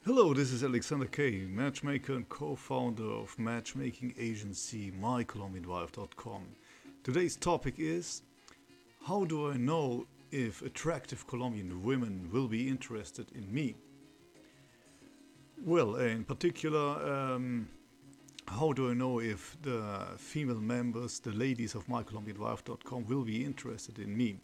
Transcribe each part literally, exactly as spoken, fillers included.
Hello, this is Alexander K, matchmaker and co-founder of matchmaking agency my colombian wife dot com. Today's topic is: how do I know if attractive Colombian women will be interested in me? Well, in particular, um, how do I know if the female members, the ladies of my colombian wife dot com, will be interested in me?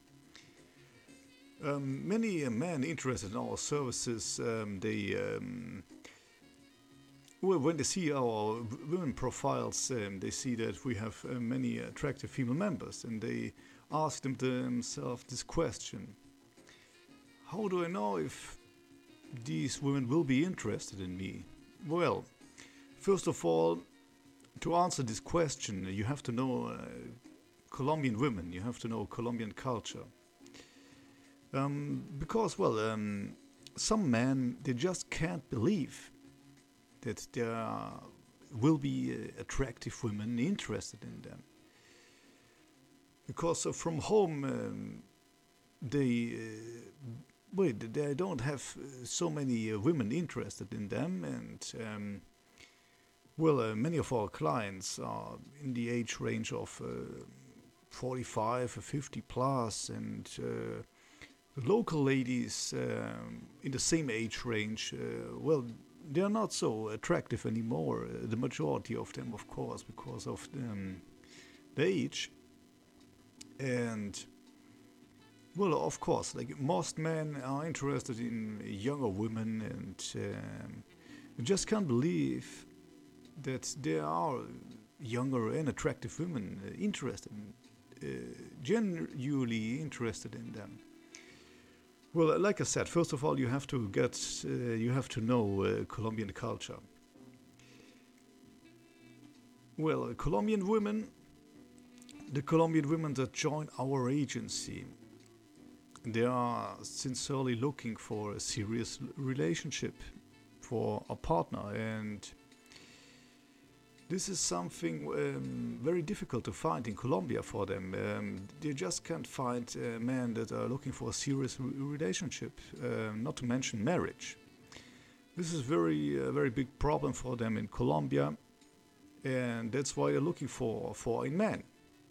Um, many uh, men interested in our services, um, they um, well, when they see our women profiles, um, they see that we have uh, many attractive female members, and they ask them themselves this question: how do I know if these women will be interested in me? Well, first of all, to answer this question, you have to know uh, Colombian women, you have to know Colombian culture. Um, because, well, um, some men, they just can't believe that there will be uh, attractive women interested in them. Because uh, from home, um, they, uh, well, they don't have uh, so many uh, women interested in them, and um, well, uh, many of our clients are in the age range of uh, forty-five or fifty plus, and uh, the local ladies um, in the same age range, uh, well, they are not so attractive anymore. Uh, the majority of them, of course, because of um, the age. And, well, of course, like most men are interested in younger women, and um, you just can't believe that there are younger and attractive women uh, interested, in, uh, genuinely interested in them. Well, like I said, first of all, you have to get, uh, you have to know uh, Colombian culture. Well, uh, Colombian women, the Colombian women that join our agency, they are sincerely looking for a serious relationship, for a partner, and this is something um, very difficult to find in Colombia for them. Um, they just can't find uh, men that are looking for a serious re- relationship, uh, not to mention marriage. This is very, a very big problem for them in Colombia, and that's why they're looking for, for a man.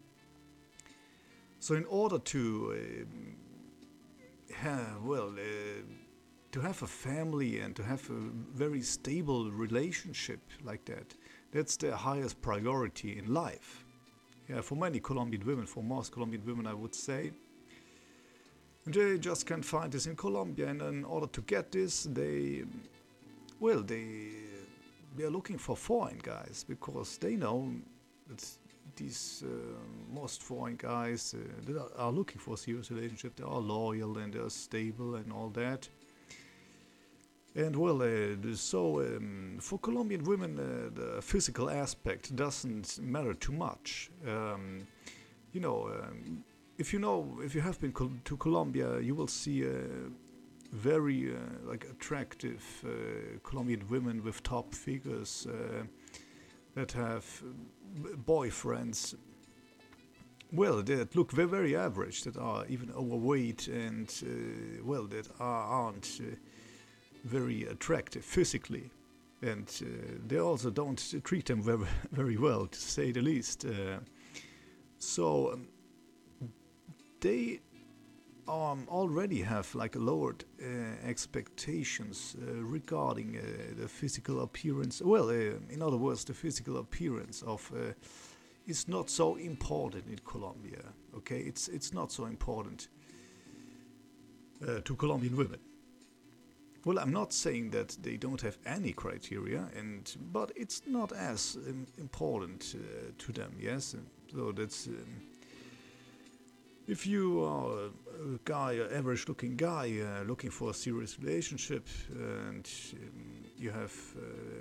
So in order to uh, have, well, uh, to have a family and to have a very stable relationship like that, that's their highest priority in life. Yeah, for many Colombian women, for most Colombian women, I would say. And they just can't find this in Colombia, and in order to get this, they, well, they, they are looking for foreign guys, because they know that these uh, most foreign guys uh, that are, are looking for a serious relationship. They are loyal and they are stable and all that. And well, uh, so um, for Colombian women, uh, the physical aspect doesn't matter too much. Um, you know, um, if you know, if you have been col- to Colombia, you will see uh, very uh, like attractive uh, Colombian women with top figures uh, that have boyfriends. Well, that look very, very average, that are even overweight, and uh, well, that are, aren't. Uh, very attractive physically, and uh, they also don't treat them very, very well, to say the least. Uh, so um, they um, already have like lowered uh, expectations uh, regarding uh, the physical appearance. Well, uh, in other words, the physical appearance of uh, is not so important in Colombia. Okay, it's it's not so important uh, to Colombian women. Well, I'm not saying that they don't have any criteria, and but it's not as um, important uh, to them. Yes, and so that's um, if you are a, a guy, an average-looking guy, uh, looking for a serious relationship, and um, you have uh,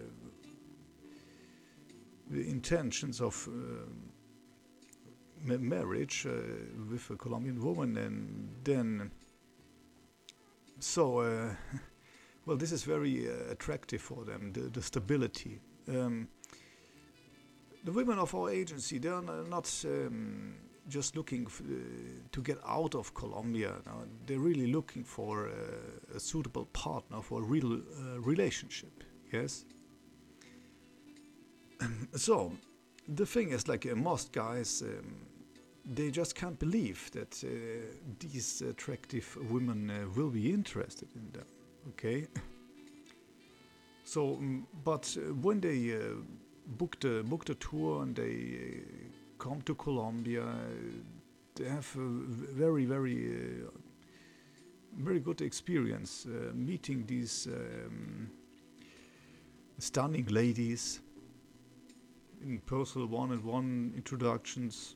the intentions of uh, ma- marriage uh, with a Colombian woman, and then so. Uh, Well, this is very uh, attractive for them, the, the stability. Um, the women of our agency, they are not um, just looking f- uh, to get out of Colombia. Now, they're really looking for uh, a suitable partner for a real uh, relationship. Yes. So, the thing is, like uh, most guys, um, they just can't believe that uh, these attractive women uh, will be interested in them. Okay. So, um, but uh, when they uh, booked a booked a tour and they uh, come to Colombia, uh, they have a v- very very uh, very good experience uh, meeting these um, stunning ladies in personal one-on-one introductions,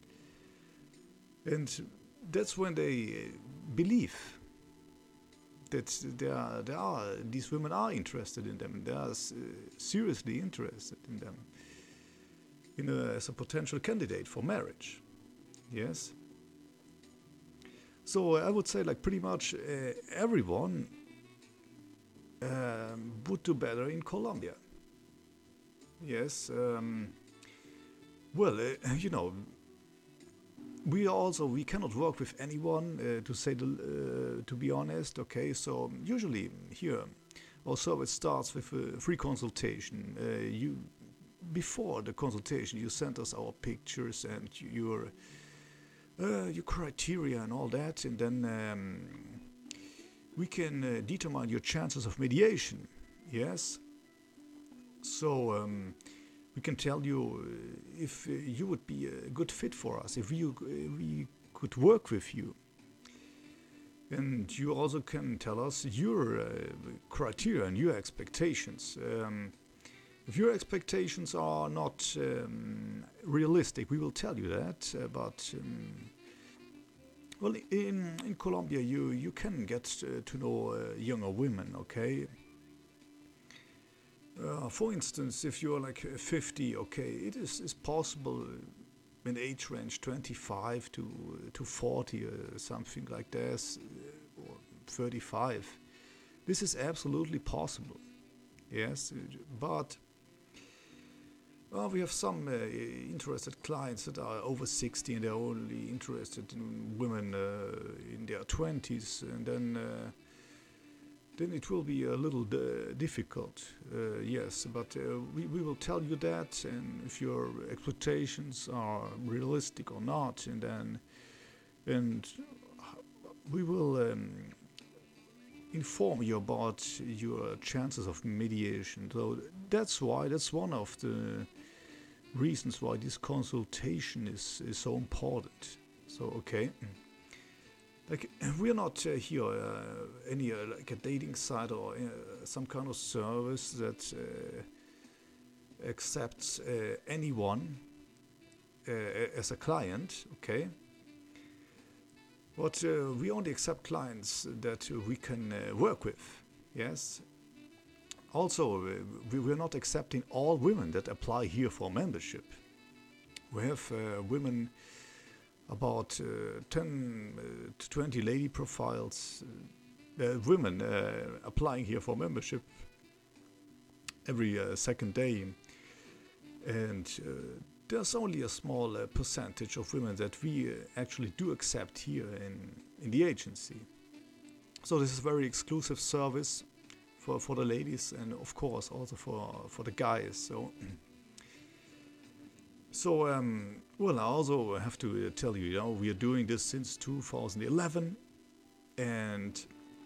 and that's when they uh, believe that there are, there are these women are interested in them. They are uh, seriously interested in them, in a, as a potential candidate for marriage. Yes. So uh, I would say, like, pretty much uh, everyone um, would do better in Colombia. Yes. Um, well, uh, you know, we also we cannot work with anyone uh, to say the uh, to be honest. Okay, so usually here our service starts with a free consultation. Uh, you before the consultation you send us our pictures and your uh, your criteria and all that, and then um, we can uh, determine your chances of mediation. Yes. So um, we can tell you uh, if uh, you would be a good fit for us, if we, uh, we could work with you. And you also can tell us your uh, criteria and your expectations. Um, if your expectations are not um, realistic, we will tell you that. Uh, but um, well, in in Colombia, you you can get uh, to know uh, younger women. Okay. Uh, for instance, if you're like uh, fifty, okay, it is, is possible in age range twenty-five to uh, to forty, uh, something like this, uh, or thirty-five. This is absolutely possible. Yes, uh, but well, we have some uh, interested clients that are over sixty and they're only interested in women uh, in their twenties, and then. Uh, then it will be a little d- difficult, uh, yes, but uh, we, we will tell you that, and if your expectations are realistic or not, and then and we will um, inform you about your chances of mediation. So that's why, that's one of the reasons why this consultation is, is so important. So, okay. Like, we are not uh, here uh, any uh, like a dating site or uh, some kind of service that uh, accepts uh, anyone uh, as a client, okay? But uh, we only accept clients that uh, we can uh, work with, yes? Also, uh, we we're not accepting all women that apply here for membership. We have uh, women about uh, ten uh, to twenty lady profiles, uh, uh, women uh, applying here for membership every uh, second day, and uh, there's only a small uh, percentage of women that we uh, actually do accept here in, in the agency. So this is a very exclusive service for, for the ladies, and of course also for, for the guys. So So, um, well, I also have to uh, tell you, you know, we are doing this since two thousand eleven, and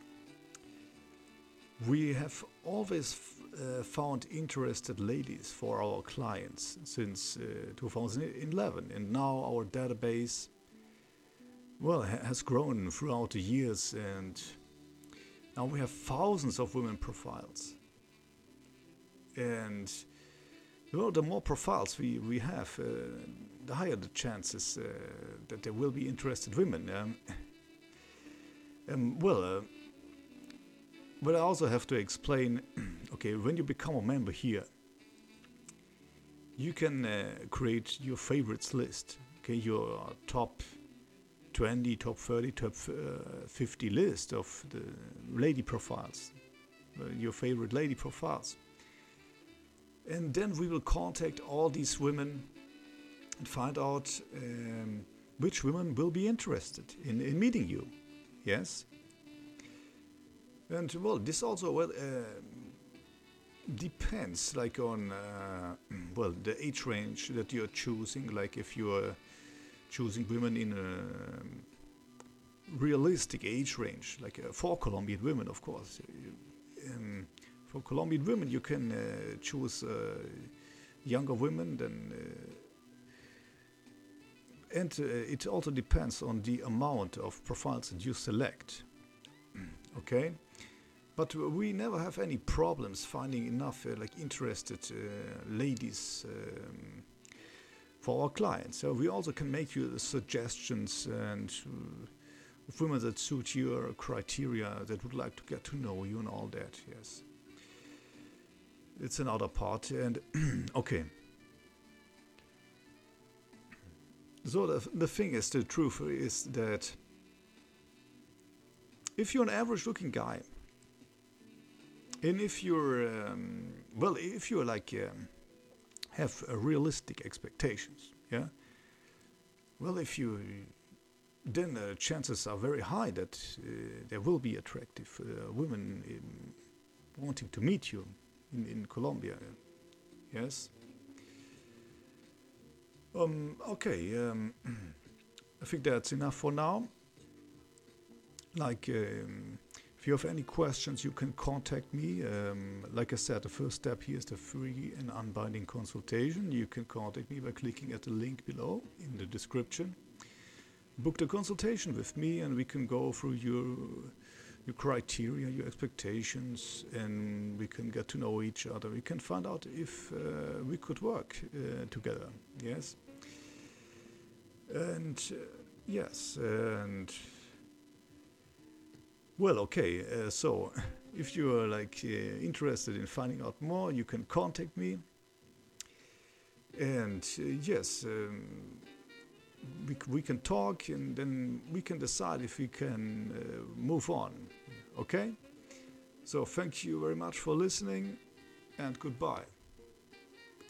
we have always f- uh, found interested ladies for our clients since uh, two thousand eleven, and now our database, well, ha- has grown throughout the years, and now we have thousands of women profiles, and well, the more profiles we, we have, uh, the higher the chances uh, that there will be interested women. Um, um, well, uh, but I also have to explain, okay, when you become a member here, you can uh, create your favorites list, okay, your top twenty, top thirty, top uh, fifty list of the lady profiles, uh, your favorite lady profiles. And then we will contact all these women and find out um, which women will be interested in, in meeting you. Yes? And well, this also well uh, depends like on uh, well the age range that you're choosing. Like if you're choosing women in a realistic age range, like uh, for Colombian women, of course. Um, for Colombian women, you can uh, choose uh, younger women than. Uh, and uh, it also depends on the amount of profiles that you select. Okay, but we never have any problems finding enough uh, like interested uh, ladies um, for our clients. So we also can make you suggestions and uh, women that suit your criteria, that would like to get to know you and all that. Yes, it's another part. And okay. So the, the thing is, the truth is that if you're an average-looking guy, and if you're, um, well, if you're like, um, have uh, realistic expectations, yeah, well, if you, then uh, chances are very high that uh, there will be attractive uh, women in wanting to meet you in, in Colombia, yes. Um, okay, um, I think that's enough for now. Like, um, if you have any questions, you can contact me. Um, like I said, the first step here is the free and unbinding consultation. You can contact me by clicking at the link below in the description. Book the consultation with me, and we can go through your your criteria, your expectations, and we can get to know each other. We can find out if uh, we could work uh, together. Yes. And uh, yes, and well, okay. Uh, so, if you are like uh, interested in finding out more, you can contact me. And uh, yes, um, we we can talk, and then we can decide if we can uh, move on. Okay. So, thank you very much for listening, and goodbye.